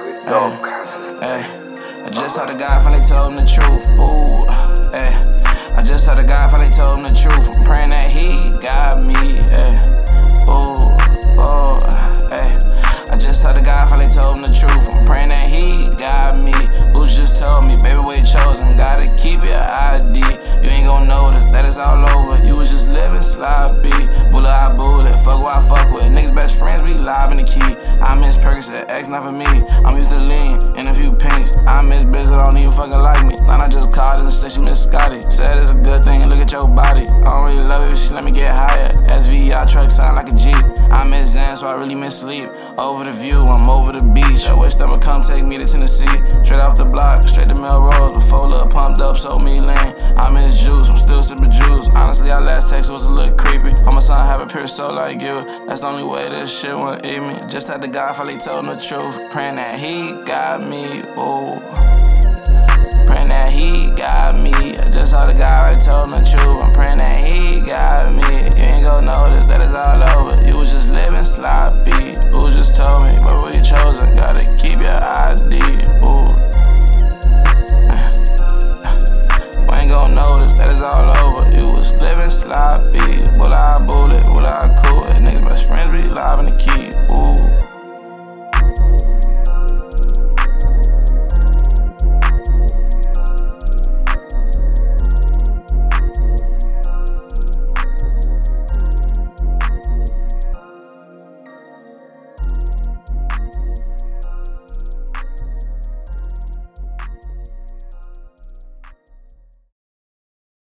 I just heard a guy finally told him the truth. Ooh, I just heard a guy finally told him the truth. I'm praying that he got me. Ooh, I just heard a guy finally told him the truth. I'm praying that he got me. Who's just told me, baby, we chosen. Gotta keep your ID. You ain't gon' notice that it's all over. You was just living sloppy. Bullet, I bullet. Fuck who I fuck with. Niggas best friends, we live in the key. I miss Percocet, X not for me. I'm used to lean and a few pinks. I miss bitches that don't even fucking like me. Line I just called her and said she miss Scotty. Said it's a good thing, look at your body. I don't really love it, she let me get higher. SVI truck sound like a Jeep. I miss Zen, so I really miss sleep. Over the view, I'm over the beach. I wish that would come take me to Tennessee. Straight off the block, straight to Melrose. Before Lil pumped up, so me lean. I miss juice, I'm still sipping juice. Honestly, our last text was a little creepy. Hope my son have a pure soul like you. That's the only way this shit won't eat me. Just had the guy finally told him the truth. Praying that he got me, ooh. Praying that he got me. I just heard the guy finally told him the truth. I'm praying that he got me. You ain't gon' notice that it's all over. You was just living